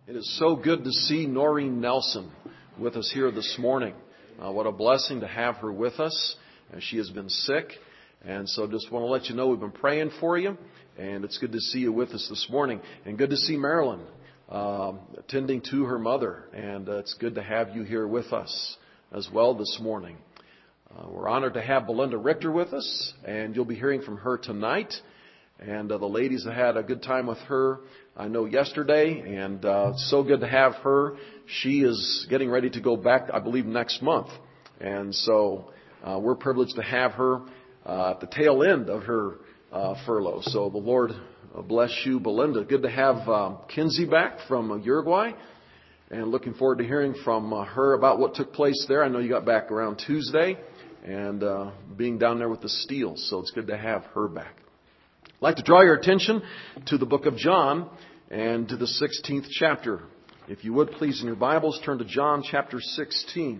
It is so good to see Noreen Nelson with us here this morning. What a blessing to have her with us. She has been sick, and so just want to let you know we've been praying for you, and it's good to see you with us this morning. And good to see Marilyn attending to her mother, and it's good to have you here with us as well this morning. We're honored to have Belinda Richter with us, and you'll be hearing from her tonight. And the ladies have had a good time with her, I know, yesterday, and it's so good to have her. She is getting ready to go back, I believe, next month. And so we're privileged to have her at the tail end of her furlough. So the Lord bless you, Belinda. Good to have Kinsey back from Uruguay, and looking forward to hearing from her about what took place there. I know you got back around Tuesday, and being down there with the Steels, so it's good to have her back. I'd like to draw your attention to the book of John and to the 16th chapter. If you would, please, in your Bibles, turn to John chapter 16.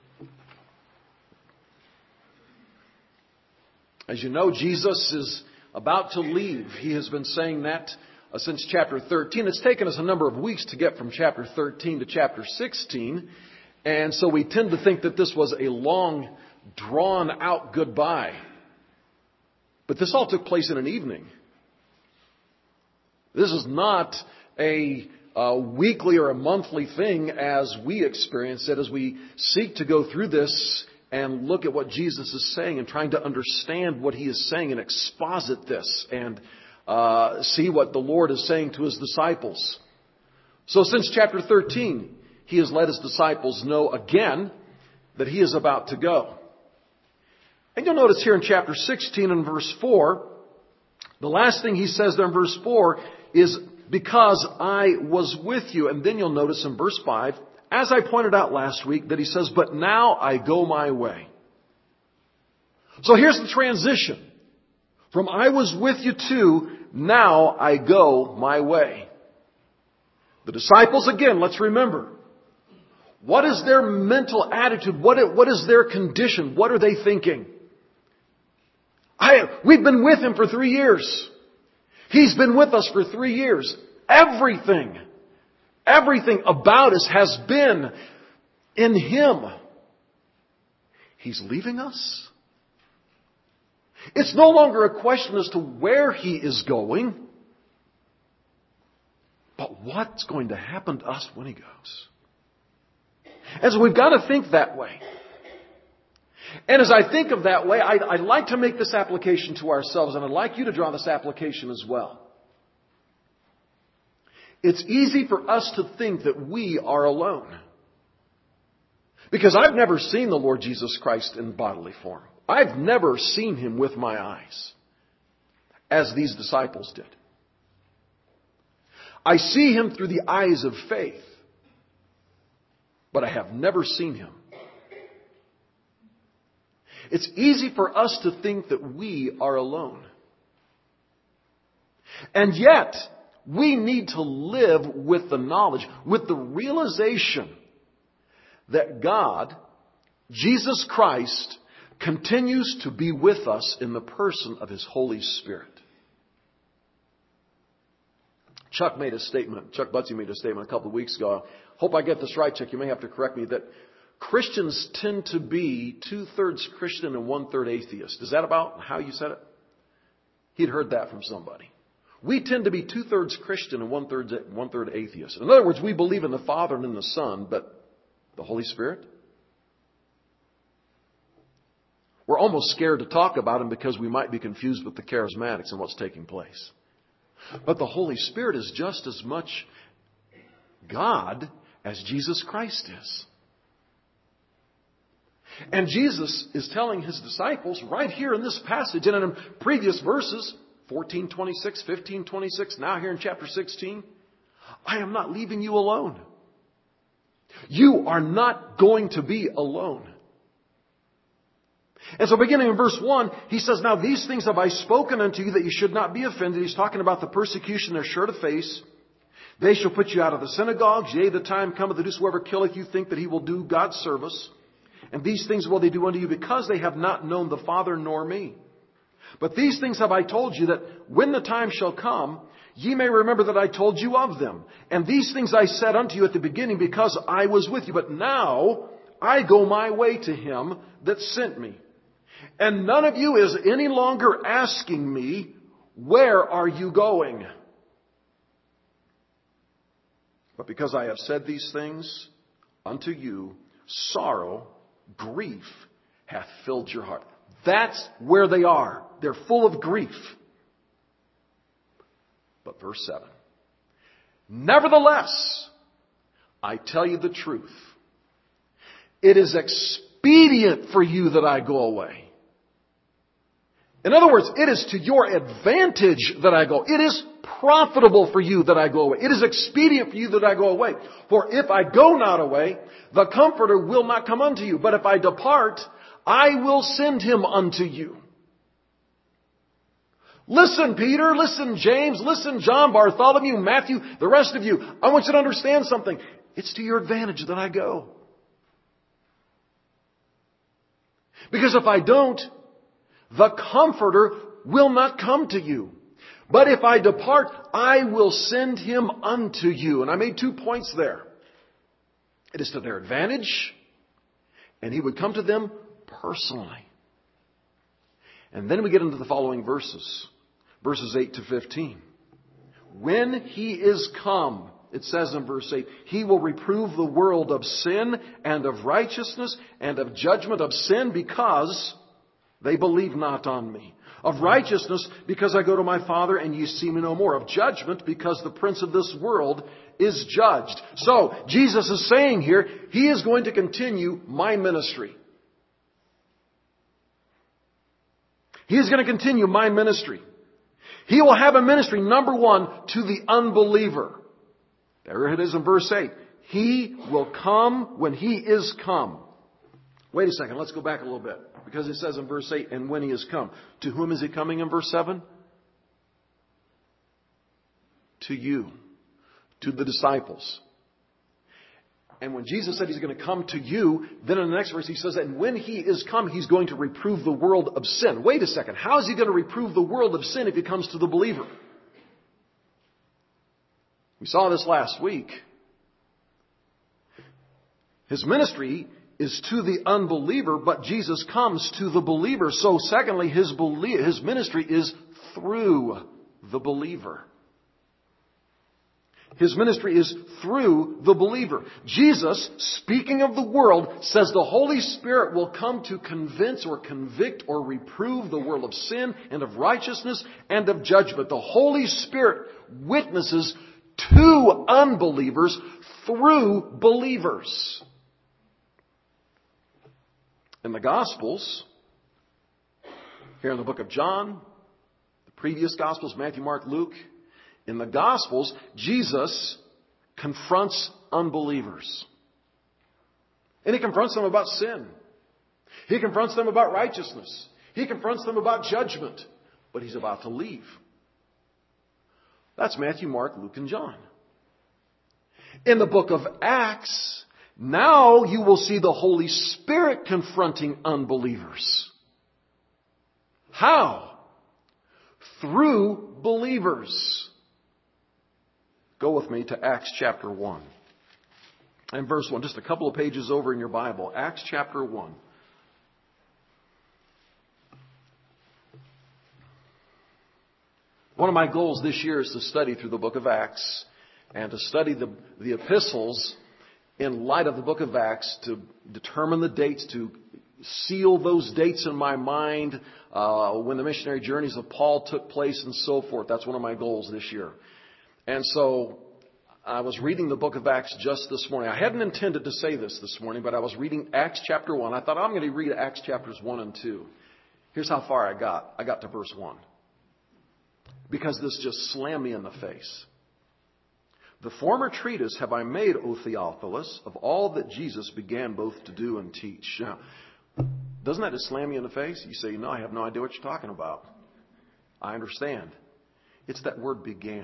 As you know, Jesus is about to leave. He has been saying that since chapter 13. It's taken us a number of weeks to get from chapter 13 to chapter 16. And so we tend to think that this was a long, drawn-out goodbye. But this all took place in an evening. This is not a weekly or a monthly thing as we experience it, as we seek to go through this and look at what Jesus is saying and trying to understand what He is saying and exposit this and see what the Lord is saying to His disciples. So since chapter 13, He has let His disciples know again that He is about to go. And you'll notice here in chapter 16 and verse 4, the last thing He says there in verse 4 is, because I was with you. And then you'll notice in verse 5, as I pointed out last week, that He says, but now I go my way. So here's the transition. From I was with you to now I go my way. The disciples, again, let's remember, what is their mental attitude? What is their condition? What are they thinking? We've been with Him for 3 years. He's been with us for 3 years. Everything about us has been in Him. He's leaving us. It's no longer a question as to where He is going, but what's going to happen to us when He goes. And so we've got to think that way. And as I think of that way, I'd like to make this application to ourselves, and I'd like you to draw this application as well. It's easy for us to think that we are alone. Because I've never seen the Lord Jesus Christ in bodily form. I've never seen Him with my eyes, as these disciples did. I see Him through the eyes of faith, but I have never seen Him. It's easy for us to think that we are alone. And yet, we need to live with the knowledge, with the realization that God, Jesus Christ, continues to be with us in the person of His Holy Spirit. Chuck Butsey made a statement a couple of weeks ago. I hope I get this right, Chuck. You may have to correct me, that Christians tend to be 2/3 Christian and 1/3 atheist. Is that about how you said it? He'd heard that from somebody. We tend to be 2/3 Christian and 1/3 atheist. In other words, we believe in the Father and in the Son, but the Holy Spirit? We're almost scared to talk about Him because we might be confused with the charismatics and what's taking place. But the Holy Spirit is just as much God as Jesus Christ is. And Jesus is telling His disciples right here in this passage and in previous verses, 14:26, 15:26, now here in chapter 16, I am not leaving you alone. You are not going to be alone. And so beginning in verse 1, He says, now these things have I spoken unto you that you should not be offended. He's talking about the persecution they're sure to face. They shall put you out of the synagogues. Yea, the time cometh that whosoever killeth you think that he will do God's service. And these things will they do unto you because they have not known the Father nor me. But these things have I told you, that when the time shall come, Ye may remember that I told you of them. And these things I said unto you at the beginning, because I was with you. But now I go my way to him that sent me. And none of you is any longer asking me, where are you going? But because I have said these things unto you, sorrow, grief hath filled your heart. That's where they are. They're full of grief. But verse 7. Nevertheless, I tell you the truth. It is expedient for you that I go away. In other words, it is to your advantage that I go. It is profitable for you that I go away. It is expedient for you that I go away. For if I go not away, the Comforter will not come unto you. But if I depart, I will send him unto you. Listen, Peter, listen, James, listen, John, Bartholomew, Matthew, the rest of you. I want you to understand something. It's to your advantage that I go. Because if I don't, the Comforter will not come to you. But if I depart, I will send him unto you. And I made 2 points there. It is to their advantage, and he would come to them personally. And then we get into the following verses. Verses 8 to 15. When he is come, it says in verse 8, he will reprove the world of sin and of righteousness and of judgment. Of sin because they believe not on me. Of righteousness because I go to my Father and ye see me no more. Of judgment because the prince of this world is judged. So Jesus is saying here, he is going to continue my ministry. He is going to continue my ministry. He will have a ministry, number one, to the unbeliever. There it is in verse 8. He will come when he is come. Wait a second, let's go back a little bit. Because it says in verse 8, and when he is come. To whom is he coming in verse 7? To you. To the disciples. And when Jesus said he's going to come to you, then in the next verse he says that and when he is come, he's going to reprove the world of sin. Wait a second. How is he going to reprove the world of sin if he comes to the believer? We saw this last week. His ministry is to the unbeliever, but Jesus comes to the believer. So secondly, his ministry is through the believer. His ministry is through the believer. Jesus, speaking of the world, says the Holy Spirit will come to convince or convict or reprove the world of sin and of righteousness and of judgment. The Holy Spirit witnesses to unbelievers through believers. In the Gospels, here in the book of John, the previous Gospels, Matthew, Mark, Luke, in the Gospels, Jesus confronts unbelievers. And he confronts them about sin. He confronts them about righteousness. He confronts them about judgment. But he's about to leave. That's Matthew, Mark, Luke, and John. In the book of Acts, now you will see the Holy Spirit confronting unbelievers. How? Through believers. Go with me to Acts chapter 1. And verse 1, just a couple of pages over in your Bible. Acts chapter 1. One of my goals this year is to study through the book of Acts and to study the epistles in light of the book of Acts, to determine the dates, to seal those dates in my mind when the missionary journeys of Paul took place and so forth. That's one of my goals this year. And so I was reading the book of Acts just this morning. I hadn't intended to say this morning, but I was reading Acts chapter 1. I thought I'm going to read Acts chapters 1 and 2. Here's how far I got. I got to verse 1. Because this just slammed me in the face. The former treatise have I made, O Theophilus, of all that Jesus began both to do and teach. Now, doesn't that just slam you in the face? You say, no, I have no idea what you're talking about. I understand. It's that word began.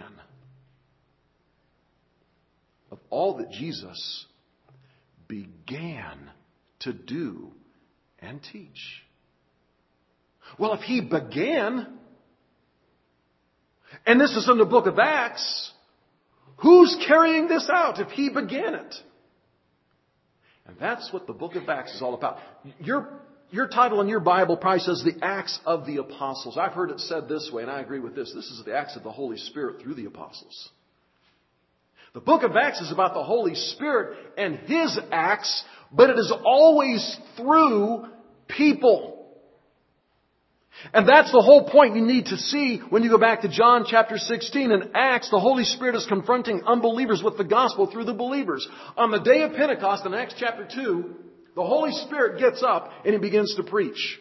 Of all that Jesus began to do and teach. Well, if he began, And this is in the book of Acts. Who's carrying this out if he began it? And that's what the book of Acts is all about. Your title in your Bible probably says the Acts of the Apostles. I've heard it said this way, and I agree with this. This is the Acts of the Holy Spirit through the Apostles. The book of Acts is about the Holy Spirit and His acts, but it is always through people. And that's the whole point you need to see when you go back to John chapter 16. In Acts, the Holy Spirit is confronting unbelievers with the gospel through the believers. On the day of Pentecost in Acts chapter 2, the Holy Spirit gets up and He begins to preach.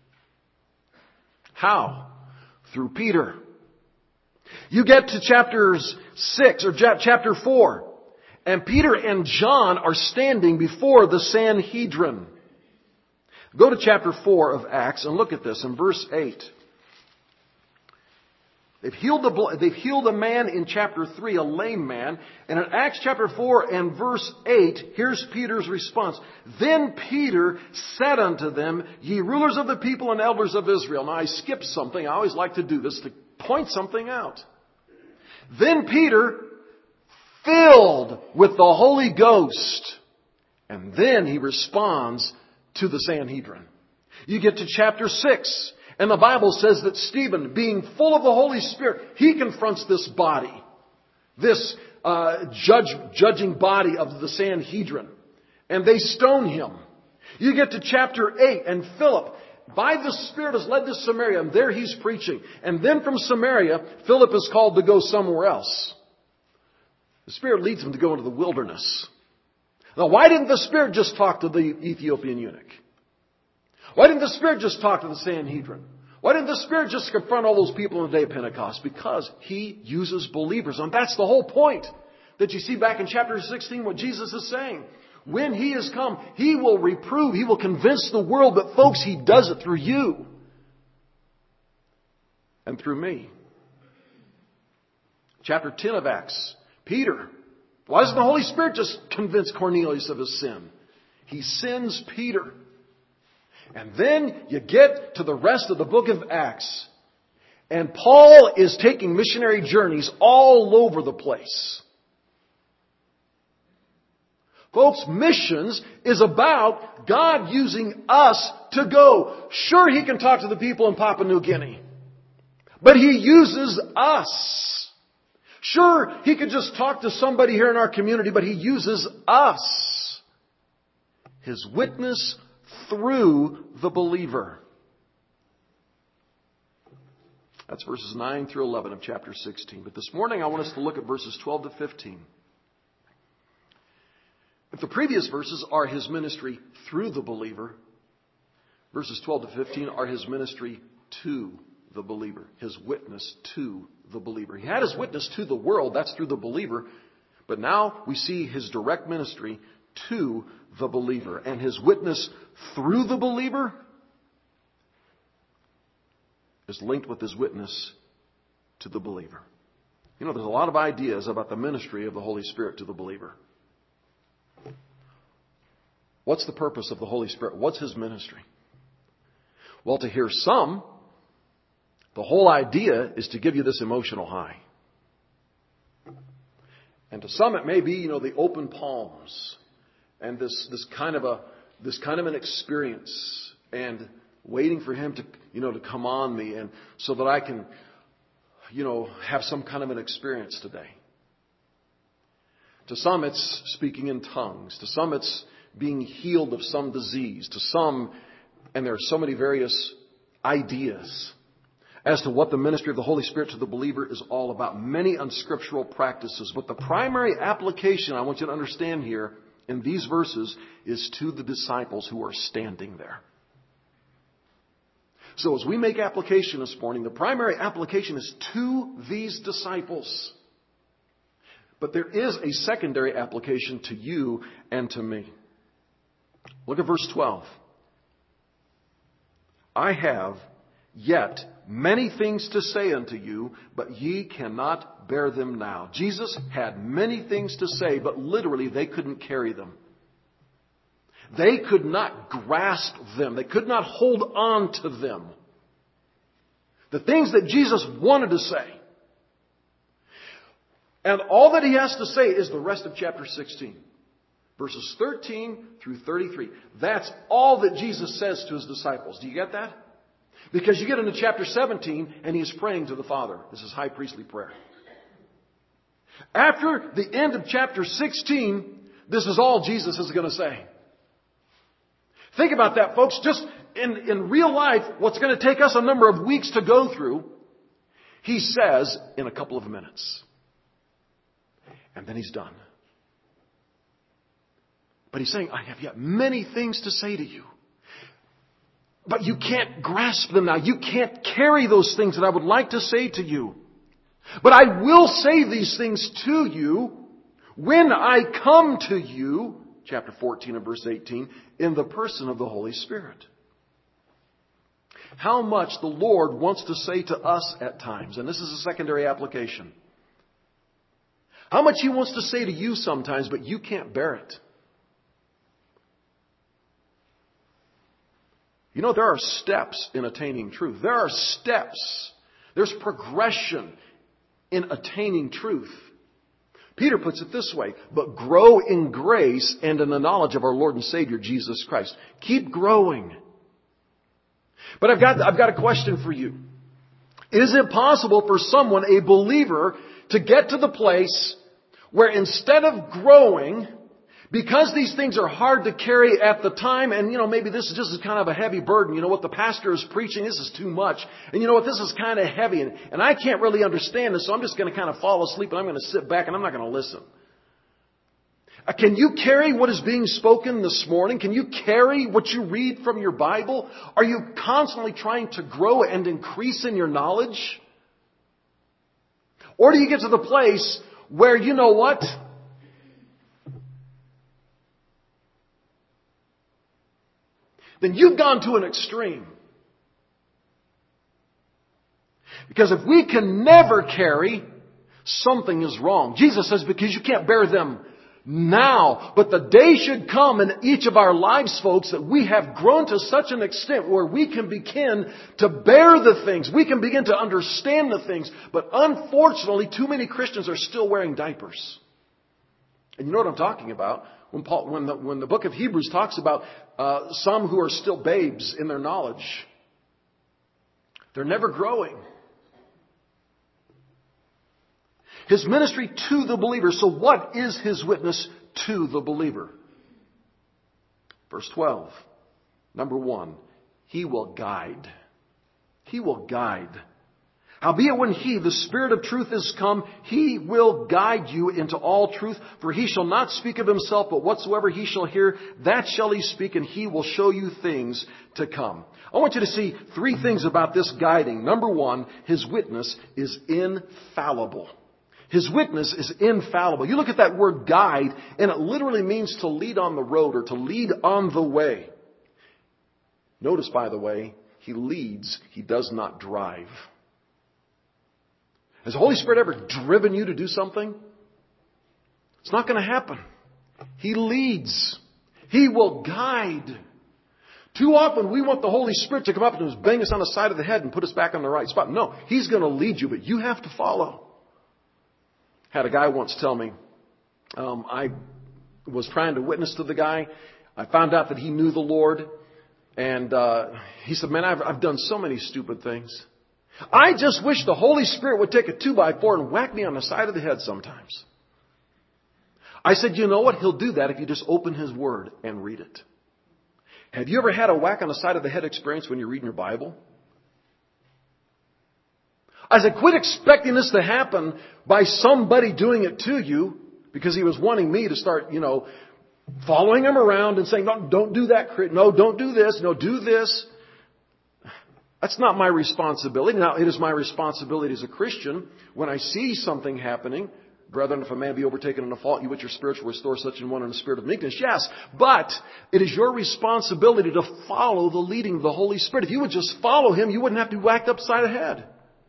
How? Through Peter. You get to chapters 6 or chapter 4, and Peter and John are standing before the Sanhedrin. Go to chapter 4 of Acts and look at this in verse 8. They've healed a man in chapter 3, a lame man. And in Acts chapter 4 and verse 8, here's Peter's response. Then Peter said unto them, Ye rulers of the people and elders of Israel. Now I skipped something. I always like to do this to point something out. Then Peter, filled with the Holy Ghost. And then he responds to the Sanhedrin. You get to chapter 6, and the Bible says that Stephen, being full of the Holy Spirit, he confronts this body, this judging body of the Sanhedrin, and they stone him. You get to chapter 8, and Philip, by the Spirit, is led to Samaria, and there he's preaching. And then from Samaria, Philip is called to go somewhere else. The Spirit leads him to go into the wilderness. Now, why didn't the Spirit just talk to the Ethiopian eunuch? Why didn't the Spirit just talk to the Sanhedrin? Why didn't the Spirit just confront all those people on the day of Pentecost? Because He uses believers. And that's the whole point that you see back in chapter 16 what Jesus is saying. When He has come, He will reprove, He will convince the world. But folks, He does it through you. And through me. Chapter 10 of Acts. Peter. Why doesn't the Holy Spirit just convince Cornelius of his sin? He sends Peter. And then you get to the rest of the book of Acts. And Paul is taking missionary journeys all over the place. Folks, missions is about God using us to go. Sure, He can talk to the people in Papua New Guinea. But He uses us. Sure, He could just talk to somebody here in our community, but He uses us. His witness through the believer. That's verses 9 through 11 of chapter 16. But this morning I want us to look at verses 12 to 15. If the previous verses are His ministry through the believer, verses 12 to 15 are His ministry to the believer. His witness to the believer. He had His witness to the world. That's through the believer. But now we see His direct ministry to the believer. And His witness through the believer is linked with His witness to the believer. You know, there's a lot of ideas about the ministry of the Holy Spirit to the believer. What's the purpose of the Holy Spirit? What's His ministry? Well, to hear some, the whole idea is to give you this emotional high. And to some it may be, the open palms and this kind of an experience and waiting for Him to come on me and so that I can, have some kind of an experience today. To some it's speaking in tongues. To some it's being healed of some disease. To some, and there are so many various ideas as to what the ministry of the Holy Spirit to the believer is all about. Many unscriptural practices. But the primary application I want you to understand here in these verses is to the disciples who are standing there. So as we make application this morning, the primary application is to these disciples. But there is a secondary application to you and to me. Look at verse 12. I have yet many things to say unto you, but ye cannot bear them now. Jesus had many things to say, but literally they couldn't carry them. They could not grasp them. They could not hold on to them. The things that Jesus wanted to say, And all that he has to say is the rest of chapter 16. Verses 13 through 33. That's all that Jesus says to his disciples. Do you get that? Because you get into chapter 17 and he's praying to the Father. This is high priestly prayer. After the end of chapter 16, this is all Jesus is going to say. Think about that, folks. Just in real life, what's going to take us a number of weeks to go through, he says in a couple of minutes. And then he's done. But he's saying, I have yet many things to say to you. But you can't grasp them now. You can't carry those things that I would like to say to you. But I will say these things to you when I come to you, chapter 14 and verse 18, in the person of the Holy Spirit. How much the Lord wants to say to us at times, and this is a secondary application. How much He wants to say to you sometimes, but you can't bear it. You know, there are steps in attaining truth. There are steps. There's progression in attaining truth. Peter puts it this way, but grow in grace and in the knowledge of our Lord and Savior, Jesus Christ. Keep growing. But I've got a question for you. Is it possible for someone, a believer, to get to the place where instead of growing, because these things are hard to carry at the time, and maybe this is just kind of a heavy burden. What the pastor is preaching, this is too much. And this is kind of heavy, and I can't really understand this, so I'm just going to kind of fall asleep and I'm going to sit back and I'm not going to listen. Can you carry what is being spoken this morning? Can you carry what you read from your Bible? Are you constantly trying to grow and increase in your knowledge? Or do you get to the place where, you know what? Then you've gone to an extreme. Because if we can never carry, something is wrong. Jesus says, because you can't bear them now. But the day should come in each of our lives, folks, that we have grown to such an extent where we can begin to bear the things. We can begin to understand the things. But unfortunately, too many Christians are still wearing diapers. And you know what I'm talking about? When the book of Hebrews talks about some who are still babes in their knowledge. They're never growing. His ministry to the believer. So what is his witness to the believer? Verse 12. Number 1. He will guide. He will guide. Howbeit when He, the Spirit of truth, is come, He will guide you into all truth. For He shall not speak of Himself, but whatsoever He shall hear, that shall He speak, and He will show you things to come. I want you to see 3 things about this guiding. Number 1, His witness is infallible. His witness is infallible. You look at that word guide, and it literally means to lead on the road or to lead on the way. Notice, by the way, He leads, He does not drive. Has the Holy Spirit ever driven you to do something? It's not going to happen. He leads. He will guide. Too often we want the Holy Spirit to come up and just bang us on the side of the head and put us back on the right spot. No, He's going to lead you, but you have to follow. Had a guy once tell me, I was trying to witness to the guy. I found out that he knew the Lord. And he said, man, I've done so many stupid things. I just wish the Holy Spirit would take a 2x4 and whack me on the side of the head sometimes. I said, you know what? He'll do that if you just open His Word and read it. Have you ever had a whack on the side of the head experience when you're reading your Bible? I said, quit expecting this to happen by somebody doing it to you, because he was wanting me to start, following him around and saying, no, don't do that. No, don't do this. No, do this. That's not my responsibility. Now, it is my responsibility as a Christian when I see something happening. Brethren, if a man be overtaken in a fault, you with your spiritual restore such an one in a spirit of meekness. Yes, but it is your responsibility to follow the leading of the Holy Spirit. If you would just follow Him, you wouldn't have to be whacked upside the head.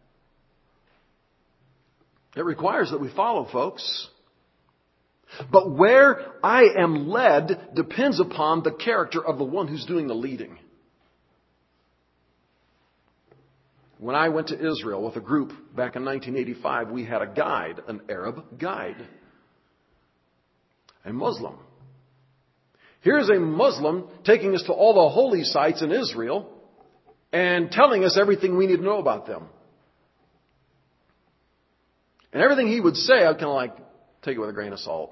It requires that we follow, folks. But where I am led depends upon the character of the one who's doing the leading. When I went to Israel with a group back in 1985, we had a guide, an Arab guide, a Muslim. Here's a Muslim taking us to all the holy sites in Israel and telling us everything we need to know about them. And everything he would say, I'd kind of like take it with a grain of salt.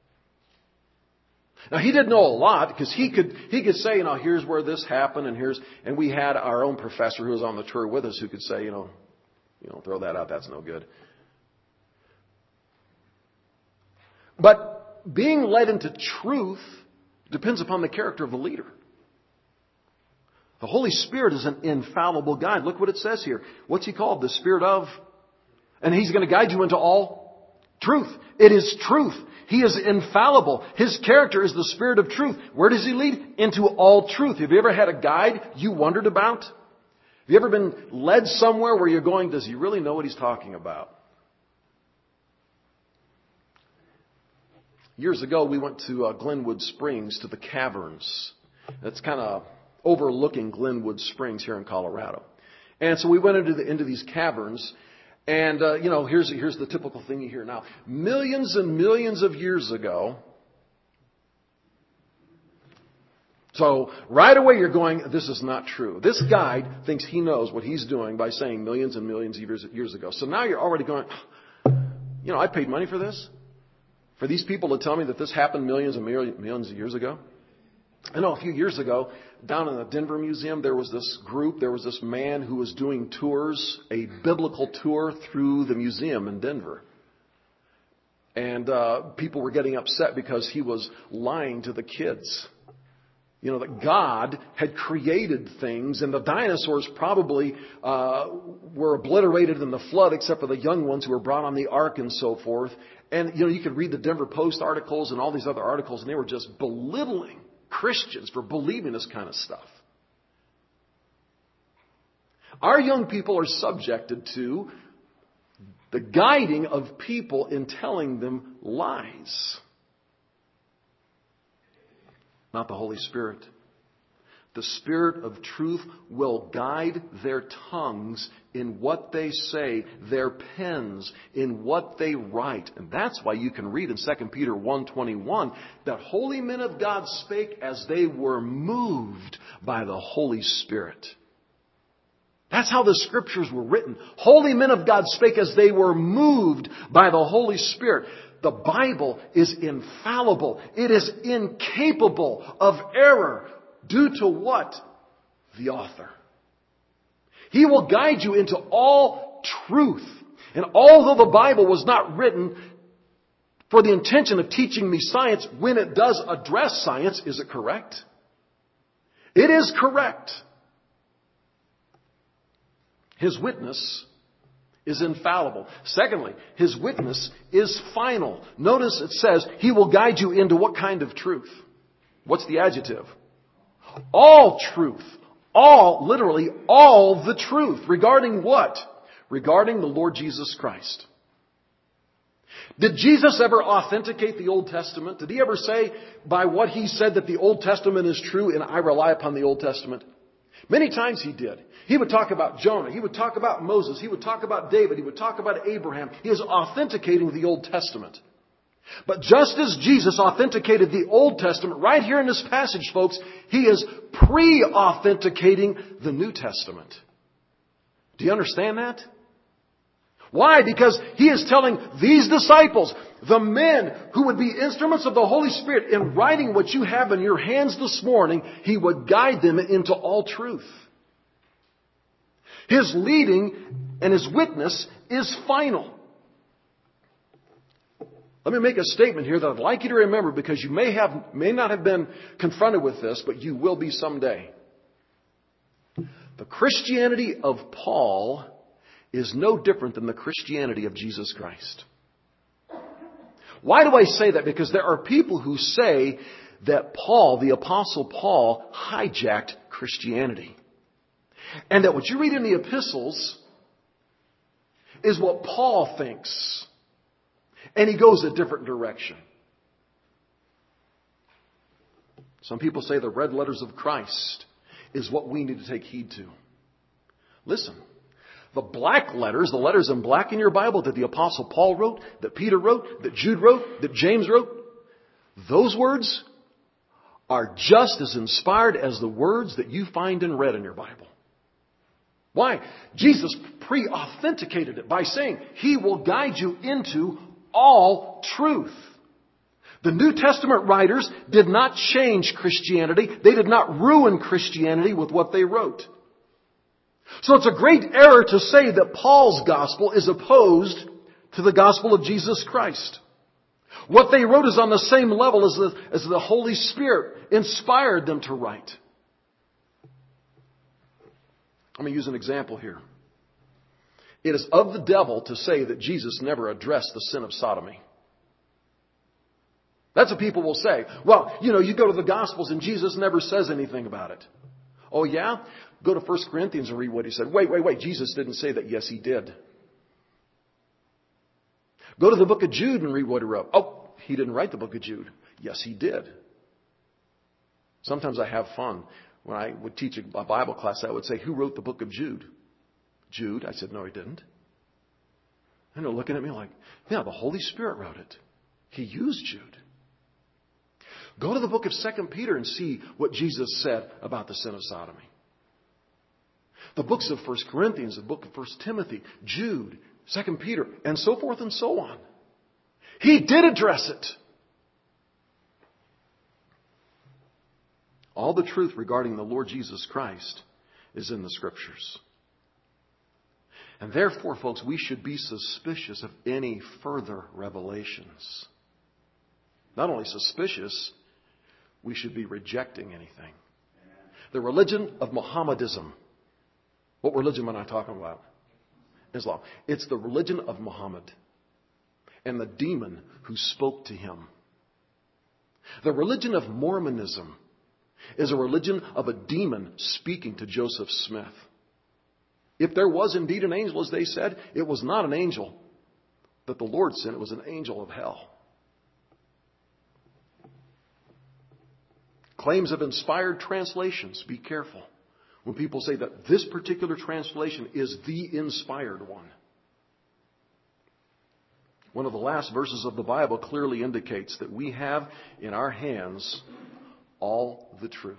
Now, he didn't know a lot because he could say, here's where this happened and we had our own professor who was on the tour with us who could say, throw that out, that's no good. But being led into truth depends upon the character of the leader. The Holy Spirit is an infallible guide. Look what it says here. What's He called? The Spirit of. And He's going to guide you into all truth. It is truth. He is infallible. His character is the Spirit of truth. Where does He lead? Into all truth. Have you ever had a guide you wondered about? Have you ever been led somewhere where you're going, does he really know what he's talking about? Years ago, we went to Glenwood Springs, to the caverns. That's kind of overlooking Glenwood Springs here in Colorado. And so we went into these caverns. And, here's the typical thing you hear now. Millions and millions of years ago. So right away you're going, this is not true. This guide thinks he knows what he's doing by saying millions and millions of years ago. So now you're already going, I paid money for this? For these people to tell me that this happened millions and millions of years ago? I know a few years ago, down in the Denver Museum, there was this man who was doing tours, a biblical tour through the museum in Denver. And people were getting upset because he was lying to the kids. That God had created things, and the dinosaurs probably were obliterated in the flood, except for the young ones who were brought on the ark and so forth. And, you could read the Denver Post articles and all these other articles, and they were just belittling Christians for believing this kind of stuff. Our young people are subjected to the guiding of people in telling them lies. Not the Holy Spirit. The Spirit of truth will guide their tongues in what they say, their pens in what they write. And that's why you can read in 2 Peter 1:21 that holy men of God spake as they were moved by the Holy Spirit. That's how the Scriptures were written. Holy men of God spake as they were moved by the Holy Spirit. The Bible is infallible. It is incapable of error. Due to what? The author. He will guide you into all truth. And although the Bible was not written for the intention of teaching me science, when it does address science, is it correct? It is correct. His witness is infallible. Secondly, His witness is final. Notice it says He will guide you into what kind of truth? What's the adjective? All truth. Literally all the truth. Regarding what? Regarding the Lord Jesus Christ. Did Jesus ever authenticate the Old Testament? Did He ever say by what He said that the Old Testament is true and I rely upon the Old Testament? Many times He did. He would talk about Jonah. He would talk about Moses. He would talk about David. He would talk about Abraham. He is authenticating the Old Testament. But just as Jesus authenticated the Old Testament, right here in this passage, folks, He is pre-authenticating the New Testament. Do you understand that? Why? Because He is telling these disciples, the men who would be instruments of the Holy Spirit in writing what you have in your hands this morning, He would guide them into all truth. His leading and His witness is final. Let me make a statement here that I'd like you to remember because you may not have been confronted with this, but you will be someday. The Christianity of Paul is no different than the Christianity of Jesus Christ. Why do I say that? Because there are people who say that Paul, the Apostle Paul, hijacked Christianity. And that what you read in the epistles is what Paul thinks. And he goes a different direction. Some people say the red letters of Christ is what we need to take heed to. Listen, The black letters, the letters in black in your Bible that the Apostle Paul wrote, that Peter wrote, that Jude wrote, that James wrote, those words are just as inspired as the words that you find and read in your Bible. Why? Jesus pre-authenticated it by saying He will guide you into all truth. The New Testament writers did not change Christianity. They did not ruin Christianity with what they wrote. So it's a great error to say that Paul's gospel is opposed to the gospel of Jesus Christ. What they wrote is on the same level as the Holy Spirit inspired them to write. Let me use an example here. It is of the devil to say that Jesus never addressed the sin of sodomy. That's what people will say. Well, you go to the Gospels and Jesus never says anything about it. Oh yeah? Go to 1 Corinthians and read what he said. Wait. Jesus didn't say that. Yes, he did. Go to the book of Jude and read what he wrote. Oh, he didn't write the book of Jude. Yes, he did. Sometimes I have fun. When I would teach a Bible class, I would say, who wrote the book of Jude? Jude. I said, no, he didn't. And they're looking at me like, yeah, the Holy Spirit wrote it. He used Jude. Go to the book of 2 Peter and see what Jesus said about the sin of sodomy. The books of 1 Corinthians, the book of 1 Timothy, Jude, 2 Peter, and so forth and so on. He did address it. All the truth regarding the Lord Jesus Christ is in the Scriptures. And therefore, folks, we should be suspicious of any further revelations. Not only suspicious, we should be rejecting anything. The religion of Mohammedism. What religion am I talking about? Islam. It's the religion of Muhammad and the demon who spoke to him. The religion of Mormonism is a religion of a demon speaking to Joseph Smith. If there was indeed an angel, as they said, it was not an angel that the Lord sent. It was an angel of hell. Claims of inspired translations. Be careful when people say that this particular translation is the inspired one. One of the last verses of the Bible clearly indicates that we have in our hands all the truth.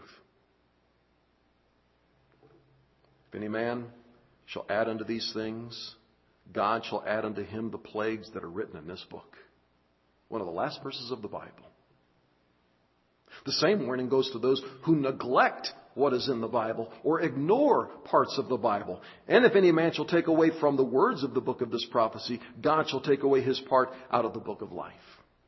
If any man shall add unto these things, God shall add unto him the plagues that are written in this book. One of the last verses of the Bible. The same warning goes to those who neglect what is in the Bible or ignore parts of the Bible. And if any man shall take away from the words of the book of this prophecy, God shall take away his part out of the book of life.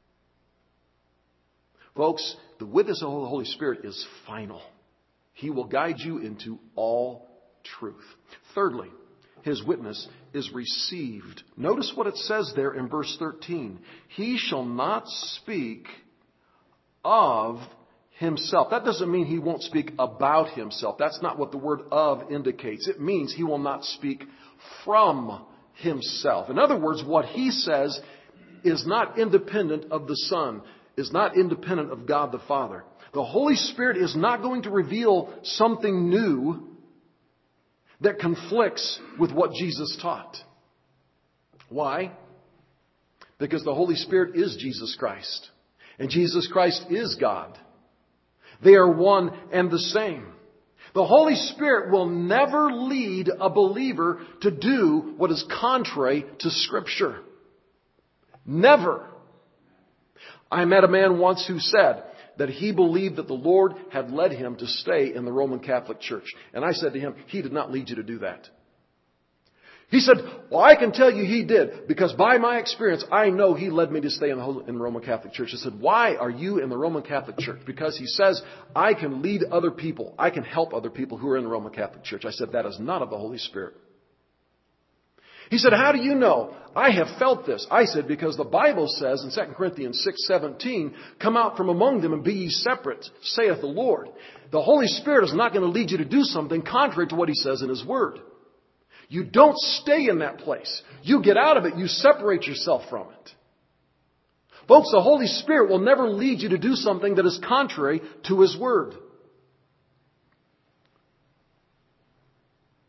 Folks, the witness of the Holy Spirit is final. He will guide you into all truth. Thirdly, his witness is received. Notice what it says there in verse 13. He shall not speak of himself. That doesn't mean he won't speak about himself. That's not what the word of indicates. It means he will not speak from himself. In other words, what he says is not independent of the Son, is not independent of God the Father. The Holy Spirit is not going to reveal something new that conflicts with what Jesus taught. Why? Because the Holy Spirit is Jesus Christ. And Jesus Christ is God. They are one and the same. The Holy Spirit will never lead a believer to do what is contrary to Scripture. Never. I met a man once who said that he believed that the Lord had led him to stay in the Roman Catholic Church. And I said to him, He did not lead you to do that. He said, well, I can tell you He did, because by my experience, I know He led me to stay in the Roman Catholic Church. I said, why are you in the Roman Catholic Church? Because He says, I can lead other people. I can help other people who are in the Roman Catholic Church. I said, that is not of the Holy Spirit. He said, how do you know? I have felt this. I said, because the Bible says in 2 Corinthians 6:17, come out from among them and be ye separate, saith the Lord. The Holy Spirit is not going to lead you to do something contrary to what He says in His Word. You don't stay in that place. You get out of it. You separate yourself from it. Folks, the Holy Spirit will never lead you to do something that is contrary to His Word.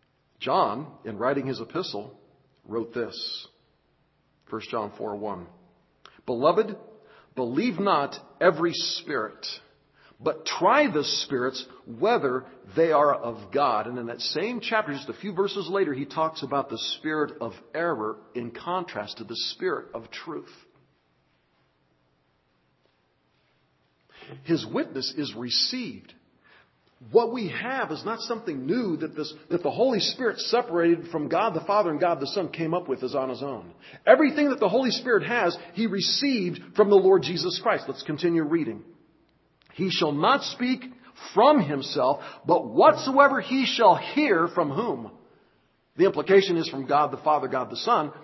John, in writing his epistle, wrote this. 1 John 4:1. Beloved, believe not every spirit, but try the spirits whether they are of God. And in that same chapter, just a few verses later, he talks about the spirit of error in contrast to the spirit of truth. His witness is received. What we have is not something new that the Holy Spirit, separated from God the Father and God the Son, came up with as on his own. Everything that the Holy Spirit has, he received from the Lord Jesus Christ. Let's continue reading. He shall not speak from himself, but whatsoever he shall hear from whom? The implication is from God the Father, God the Son.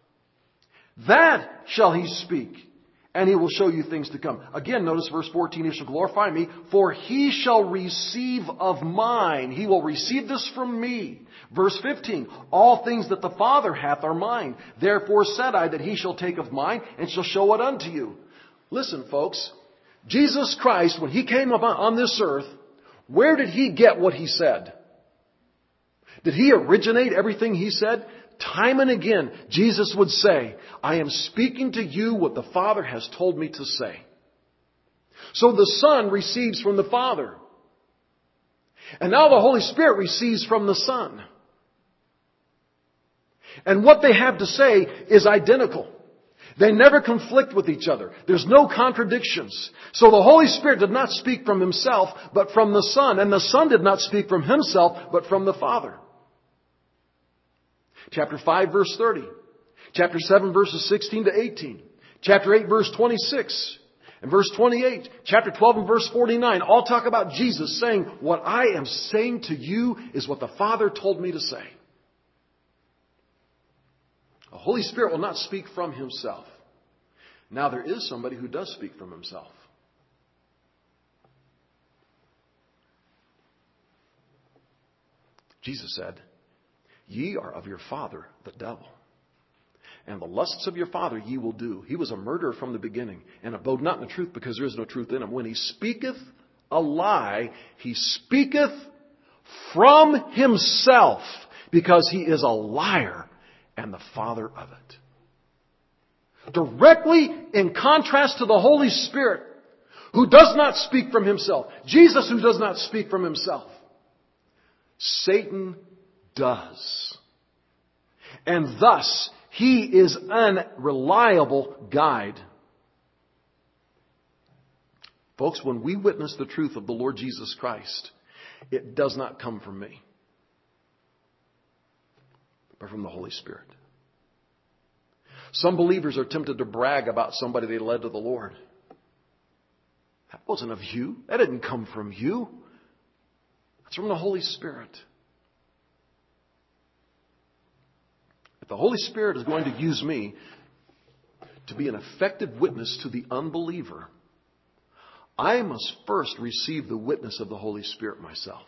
That shall he speak, and he will show you things to come. Again, notice verse 14, he shall glorify me, for he shall receive of mine. He will receive this from me. Verse 15, all things that the Father hath are mine. Therefore said I that he shall take of mine and shall show it unto you. Listen, folks. Jesus Christ, when he came on this earth, where did he get what he said? Did he originate everything he said? Time and again, Jesus would say, I am speaking to you what the Father has told me to say. So the Son receives from the Father. And now the Holy Spirit receives from the Son. And what they have to say is identical. They never conflict with each other. There's no contradictions. So the Holy Spirit did not speak from himself, but from the Son. And the Son did not speak from himself, but from the Father. Chapter 5, verse 30. Chapter 7, verses 16 to 18. Chapter 8, verse 26. And verse 28. Chapter 12 and verse 49. All talk about Jesus saying, what I am saying to you is what the Father told me to say. The Holy Spirit will not speak from himself. Now there is somebody who does speak from himself. Jesus said, ye are of your father, the devil. And the lusts of your father ye will do. He was a murderer from the beginning, and abode not in the truth, because there is no truth in him. When he speaketh a lie, he speaketh from himself, because he is a liar and the father of it. Directly in contrast to the Holy Spirit, who does not speak from himself. Jesus, who does not speak from himself. Satan does. And thus, he is an unreliable guide. Folks, when we witness the truth of the Lord Jesus Christ, it does not come from me, but from the Holy Spirit. Some believers are tempted to brag about somebody they led to the Lord. That wasn't of you. That didn't come from you. That's from the Holy Spirit. If the Holy Spirit is going to use me to be an effective witness to the unbeliever, I must first receive the witness of the Holy Spirit myself.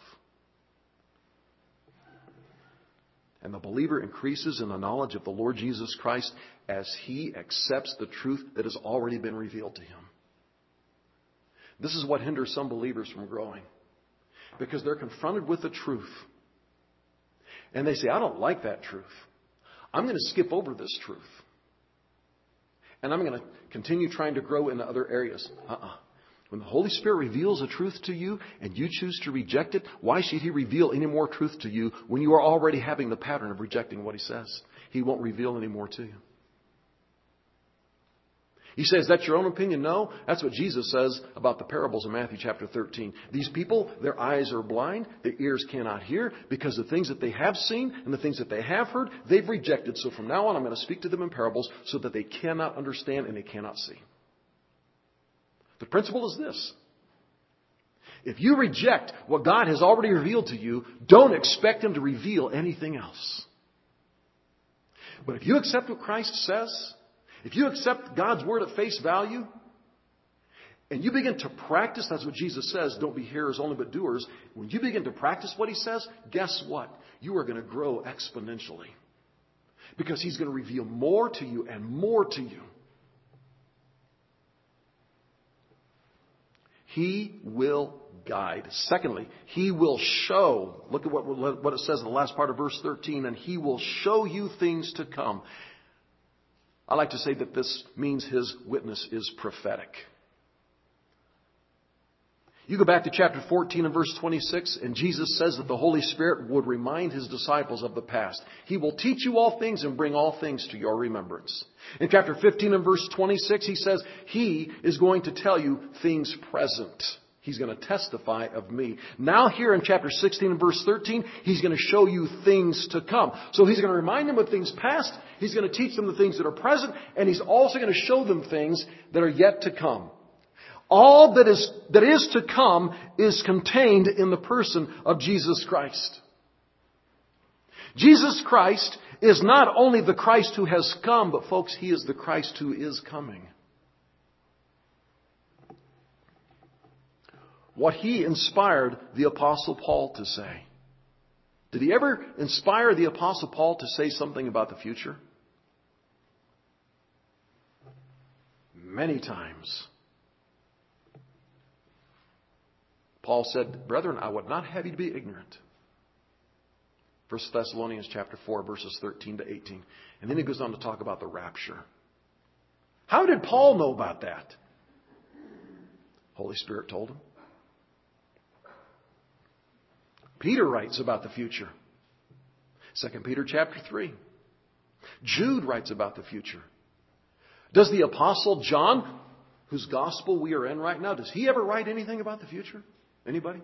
And the believer increases in the knowledge of the Lord Jesus Christ as he accepts the truth that has already been revealed to him. This is what hinders some believers from growing. Because they're confronted with the truth. And they say, I don't like that truth. I'm going to skip over this truth. And I'm going to continue trying to grow in other areas. When the Holy Spirit reveals a truth to you and you choose to reject it, why should he reveal any more truth to you when you are already having the pattern of rejecting what he says? He won't reveal any more to you. He says, that's your own opinion? No, that's what Jesus says about the parables in Matthew chapter 13. These people, their eyes are blind, their ears cannot hear, because the things that they have seen and the things that they have heard, they've rejected. So from now on, I'm going to speak to them in parables so that they cannot understand and they cannot see. The principle is this. If you reject what God has already revealed to you, don't expect him to reveal anything else. But if you accept what Christ says, if you accept God's word at face value, and you begin to practice, that's what Jesus says, don't be hearers only but doers. When you begin to practice what he says, guess what? You are going to grow exponentially. Because he's going to reveal more to you and more to you. He will guide. Secondly, He will show. Look at what it says in the last part of verse 13. And He will show you things to come. I like to say that this means His witness is prophetic. You go back to chapter 14 and verse 26, and Jesus says that the Holy Spirit would remind His disciples of the past. He will teach you all things and bring all things to your remembrance. In chapter 15 and verse 26, He says He is going to tell you things present. He's going to testify of me. Now here in chapter 16 and verse 13, He's going to show you things to come. So He's going to remind them of things past. He's going to teach them the things that are present. And He's also going to show them things that are yet to come. All that is to come is contained in the person of Jesus Christ. Jesus Christ is not only the Christ who has come, but folks, He is the Christ who is coming. What He inspired the Apostle Paul to say. Did He ever inspire the Apostle Paul to say something about the future? Many times. Paul said, "Brethren, I would not have you to be ignorant." 1 Thessalonians chapter 4, verses 13 to 18. And then he goes on to talk about the rapture. How did Paul know about that? Holy Spirit told him. Peter writes about the future. 2 Peter chapter 3. Jude writes about the future. Does the Apostle John, whose gospel we are in right now, does he ever write anything about the future? Anybody?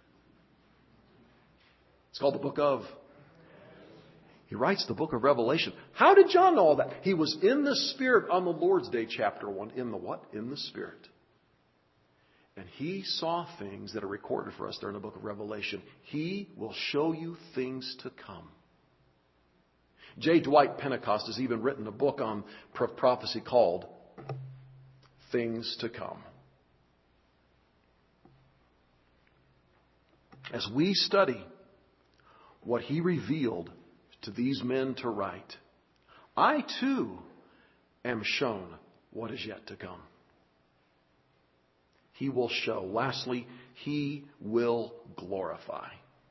It's called the book of. He writes the book of Revelation. How did John know all that? He was in the Spirit on the Lord's Day, chapter 1. In the what? In the Spirit. And he saw things that are recorded for us there in the book of Revelation. He will show you things to come. J. Dwight Pentecost has even written a book on prophecy called Things to Come. As we study what he revealed to these men to write, I too am shown what is yet to come. He will show. Lastly, He will glorify.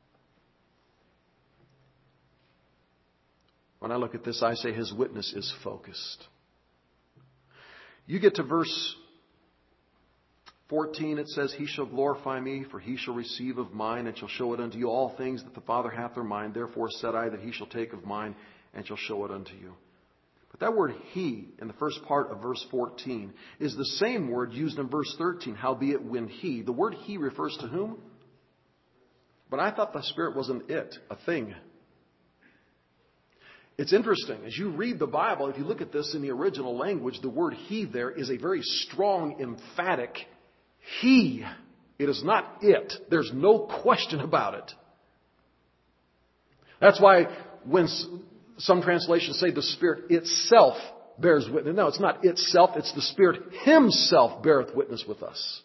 When I look at this, I say His witness is focused. You get to verse 14, it says, He shall glorify me, for He shall receive of mine, and shall show it unto you all things that the Father hath are mine. Therefore said I that He shall take of mine, and shall show it unto you. But that word He, in the first part of verse 14, is the same word used in verse 13, howbeit when He. The word He refers to whom? But I thought the Spirit was an it, a thing. It's interesting. As you read the Bible, if you look at this in the original language, the word He there is a very strong, emphatic He. It is not it. There's no question about it. That's why when some translations say the Spirit itself bears witness. No, it's not itself. It's the Spirit Himself beareth witness with us.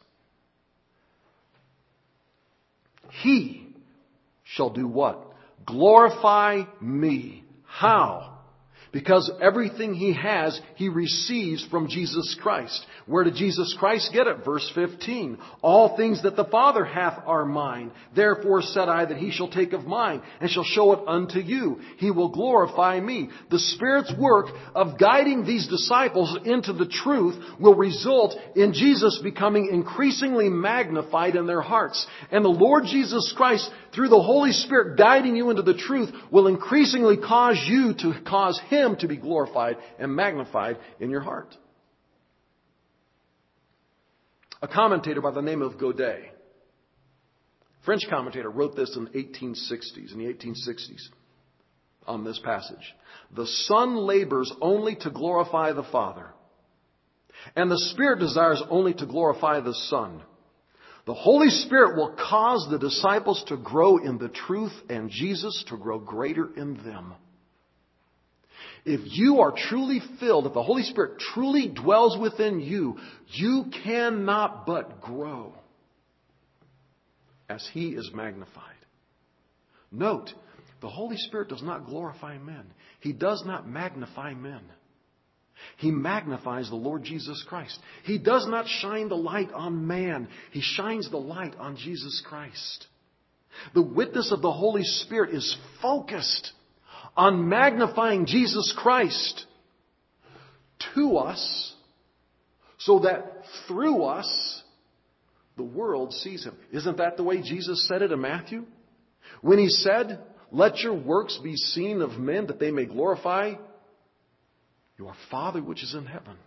He shall do what? Glorify me. How? Because everything He has, He receives from Jesus Christ. Where did Jesus Christ get it? Verse 15. All things that the Father hath are mine. Therefore said I that He shall take of mine, and shall show it unto you. He will glorify me. The Spirit's work of guiding these disciples into the truth will result in Jesus becoming increasingly magnified in their hearts. And the Lord Jesus Christ, through the Holy Spirit guiding you into the truth, will increasingly cause you to cause Him to be glorified and magnified in your heart. A commentator by the name of Godet, French commentator, wrote this in the 1860s, on this passage. The Son labors only to glorify the Father, and the Spirit desires only to glorify the Son. The Holy Spirit will cause the disciples to grow in the truth and Jesus to grow greater in them. If you are truly filled, if the Holy Spirit truly dwells within you, you cannot but grow as He is magnified. Note, the Holy Spirit does not glorify men. He does not magnify men. He magnifies the Lord Jesus Christ. He does not shine the light on man. He shines the light on Jesus Christ. The witness of the Holy Spirit is focused on magnifying Jesus Christ to us so that through us the world sees Him. Isn't that the way Jesus said it in Matthew? When He said, "Let your works be seen of men that they may glorify your Father which is in heaven."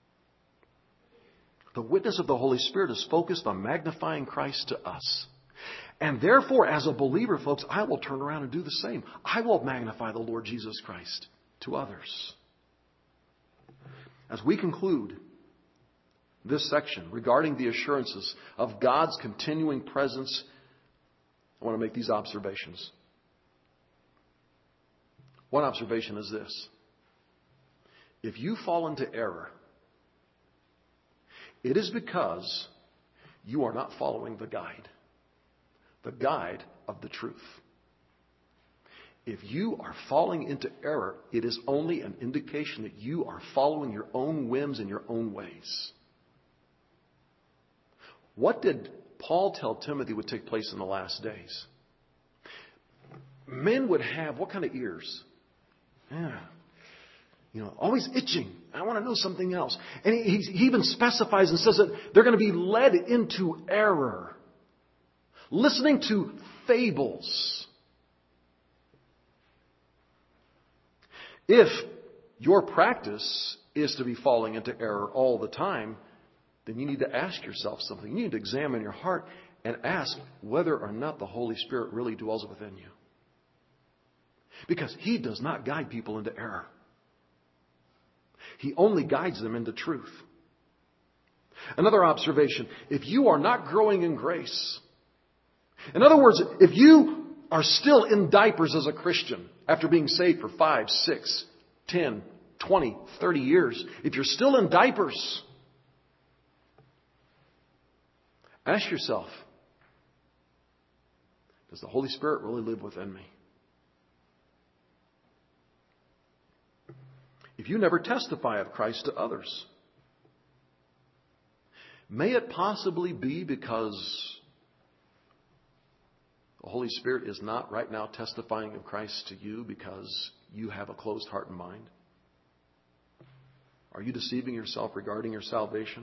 The witness of the Holy Spirit is focused on magnifying Christ to us. And therefore, as a believer, folks, I will turn around and do the same. I will magnify the Lord Jesus Christ to others. As we conclude this section regarding the assurances of God's continuing presence, I want to make these observations. One observation is this. If you fall into error, it is because you are not following the guide of the truth. If you are falling into error, it is only an indication that you are following your own whims and your own ways. What did Paul tell Timothy would take place in the last days? Men would have what kind of ears? Yeah. Always itching. I want to know something else. And he even specifies and says that they're going to be led into error. Listening to fables. If your practice is to be falling into error all the time, then you need to ask yourself something. You need to examine your heart and ask whether or not the Holy Spirit really dwells within you. Because He does not guide people into error. He only guides them into truth. Another observation, if you are not growing in grace, in other words, if you are still in diapers as a Christian after being saved for 5, 6, 10, 20, 30 years, if you're still in diapers, ask yourself, does the Holy Spirit really live within me? If you never testify of Christ to others, may it possibly be because the Holy Spirit is not right now testifying of Christ to you because you have a closed heart and mind? Are you deceiving yourself regarding your salvation?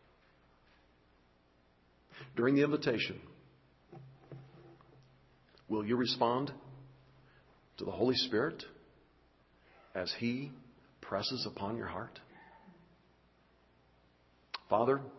During the invitation, will you respond to the Holy Spirit as He presses upon your heart? Father,